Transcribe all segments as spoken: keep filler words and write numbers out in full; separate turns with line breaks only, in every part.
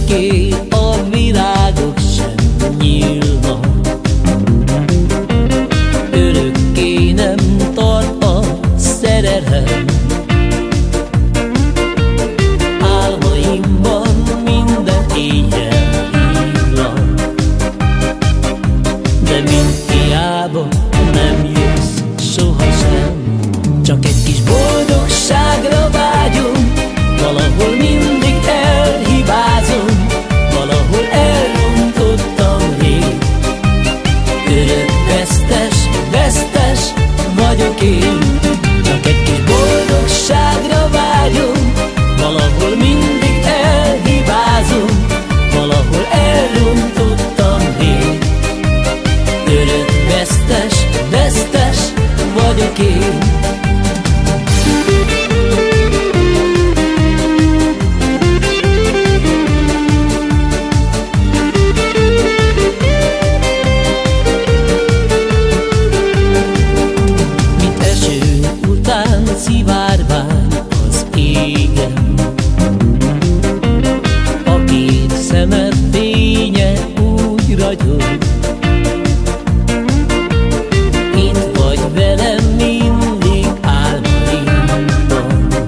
Örökké a világok sem nyílnak, örökké nem tart a szerelem. Álmaimban minden éjjel hívlak, de mind hiába nem jössz sohasem. Csak egy kis boldogságra vágyom, valahol mindig elhibázom, valahol elrontottam rég. Örök vesztes, vesztes vagyok én. Csak egy kis boldogságra vágyom, valahol mindig elhibázom, valahol elrontottam rég. Örök vesztes, vesztes vagyok én. Szivárvány az égen, a két szemed fénye úgy ragyog. Itt vagy velem mindig álmaimban,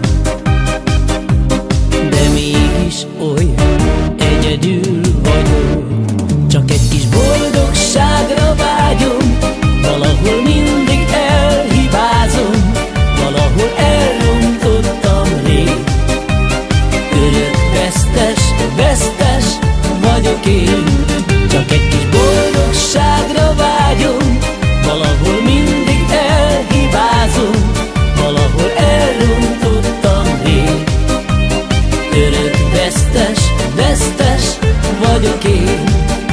de mégis olyan egyedül vagyok. Csak egy kis boldogságra vágyom, valahol mindig elhibázom, valahol elrontottam rég. Örök vesztes, vesztes vagyok én. Csak egy kis boldogságra vágyom, valahol mindig elhibázom, valahol elrontottam rég. Örök vesztes, vesztes vagyok én.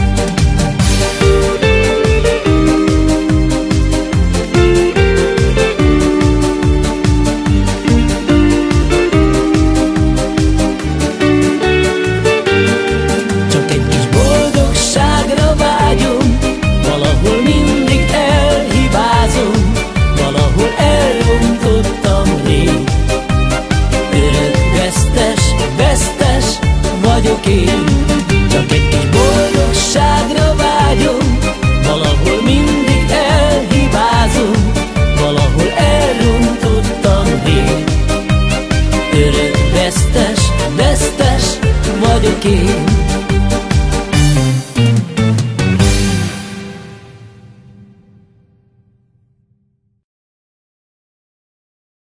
Vagyok én. Csak egy kis boldogságra vágyom, valahol mindig elhibázom, valahol elrontottam rég. Örök vesztes, vesztes vagyok én.